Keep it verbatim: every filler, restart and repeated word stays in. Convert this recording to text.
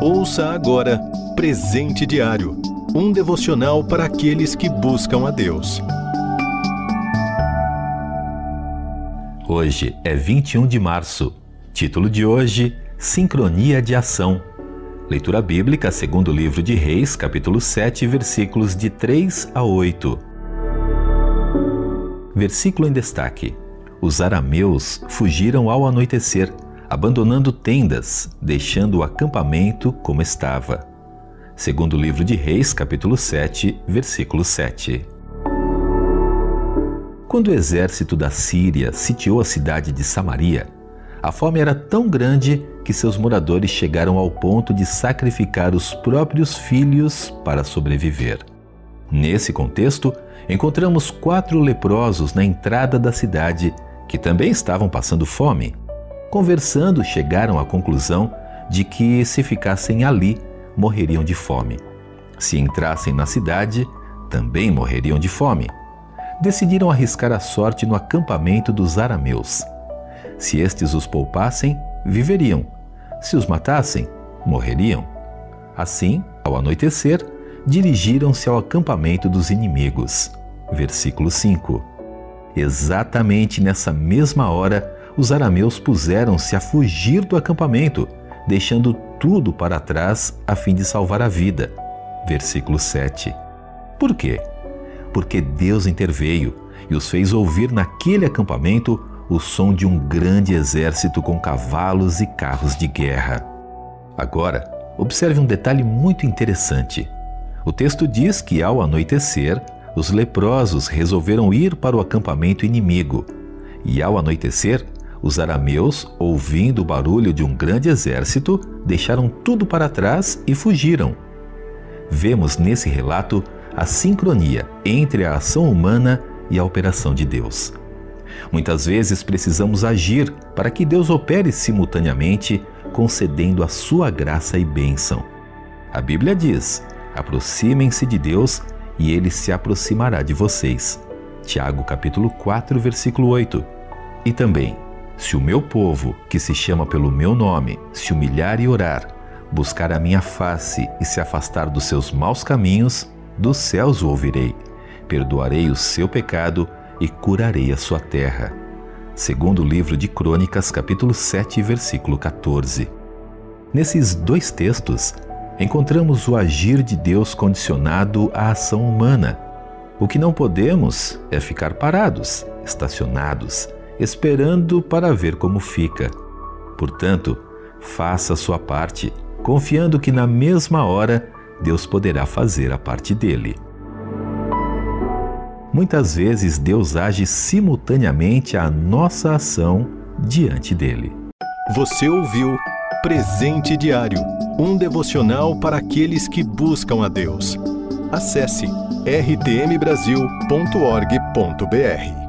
Ouça agora Presente Diário, um devocional para aqueles que buscam a Deus. Hoje é vinte e um de março. Título de hoje: Sincronia de Ação. Leitura bíblica segundo o livro de Reis, capítulo sete, versículos de três a oito. Versículo em destaque: Os arameus fugiram ao anoitecer, abandonando tendas, deixando o acampamento como estava. Segundo o livro de Reis, capítulo sete, versículo sete. Quando o exército da Síria sitiou a cidade de Samaria, a fome era tão grande que seus moradores chegaram ao ponto de sacrificar os próprios filhos para sobreviver. Nesse contexto, encontramos quatro leprosos na entrada da cidade que também estavam passando fome. Conversando, chegaram à conclusão de que, se ficassem ali, morreriam de fome. Se entrassem na cidade, também morreriam de fome. Decidiram arriscar a sorte no acampamento dos arameus. Se estes os poupassem, viveriam. Se os matassem, morreriam. Assim, ao anoitecer, dirigiram-se ao acampamento dos inimigos. Versículo cinco. Exatamente nessa mesma hora, os arameus puseram-se a fugir do acampamento, deixando tudo para trás a fim de salvar a vida. Versículo sete. Por quê? Porque Deus interveio e os fez ouvir naquele acampamento o som de um grande exército com cavalos e carros de guerra. Agora, observe um detalhe muito interessante. O texto diz que, ao anoitecer, os leprosos resolveram ir para o acampamento inimigo. E, ao anoitecer, os arameus, ouvindo o barulho de um grande exército, deixaram tudo para trás e fugiram. Vemos nesse relato a sincronia entre a ação humana e a operação de Deus. Muitas vezes precisamos agir para que Deus opere simultaneamente, concedendo a sua graça e bênção. A Bíblia diz: aproximem-se de Deus e Ele se aproximará de vocês. Tiago capítulo quatro, versículo oito. E também: se o meu povo, que se chama pelo meu nome, se humilhar e orar, buscar a minha face e se afastar dos seus maus caminhos, dos céus o ouvirei, perdoarei o seu pecado e curarei a sua terra. Segundo o livro de Crônicas, capítulo sete, versículo quatorze. Nesses dois textos, encontramos o agir de Deus condicionado à ação humana. O que não podemos é ficar parados, estacionados, esperando para ver como fica. Portanto, faça a sua parte, confiando que na mesma hora Deus poderá fazer a parte dele. Muitas vezes Deus age simultaneamente à nossa ação diante dele. Você ouviu Presente Diário, um devocional para aqueles que buscam a Deus. Acesse r t m brasil ponto org ponto b r.